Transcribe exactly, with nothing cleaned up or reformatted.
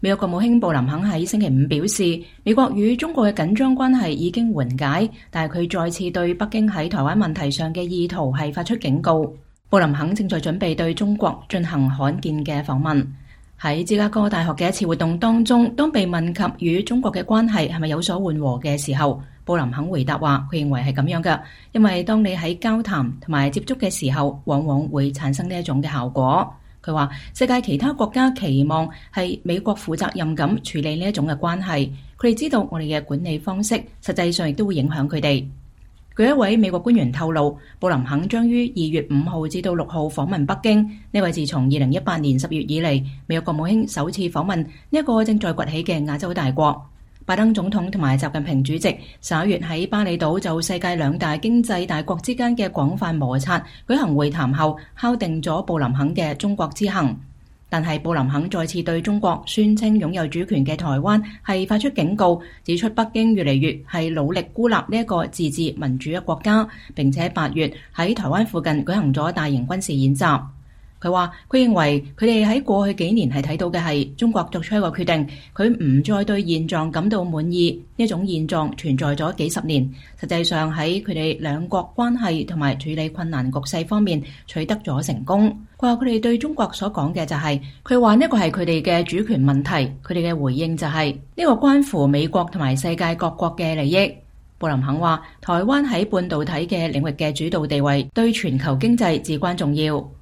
美國國務卿布林肯喺星期五表示，美國與中國嘅緊張關係已經緩解，但係佢再次對北京喺台灣問題上嘅意圖係發出警告。布林肯正在準備對中國進行罕見嘅訪問。喺芝加哥大學嘅一次活動當中，當被問及與中國嘅關係係咪有所緩和嘅時候，布林肯回答話，佢認為係咁樣嘅，因為當你喺交談同埋接觸嘅時候，往往會產生呢一種嘅效果。佢話世界其他國家期望係美國負責任咁處理呢一種嘅關係，佢哋知道我哋嘅管理方式實際上亦都會影響佢哋。據一位美國官員透露，布林肯將於二月五號至到六號訪問北京。呢位自從二零一八年十月以嚟，美國國務卿首次訪問呢一個正在崛起嘅亞洲大國。拜登總統同埋習近平主席十一月喺巴厘島就世界兩大經濟大國之間嘅廣泛摩擦舉行會談後，敲定咗布林肯嘅中國之行。但係布林肯再次對中國宣稱擁有主權嘅台灣係發出警告，指出北京越嚟越係努力孤立呢一個自治民主嘅國家，並且八月喺台灣附近舉行咗大型軍事演習。佢話佢認為佢哋喺過去幾年係睇到嘅係中國作出一個決定，佢唔再對現狀感到滿意。呢種現狀存在咗幾十年，實際上喺佢哋兩國關係同埋處理困難局勢方面取得咗成功。佢話佢哋對中國所講嘅就係、是，佢話呢個係佢哋嘅主權問題，佢哋嘅回應就係、是、呢、這個關乎美國同埋世界各國嘅利益。布林肯話台灣喺半導體嘅領域嘅主導地位對全球經濟至關重要。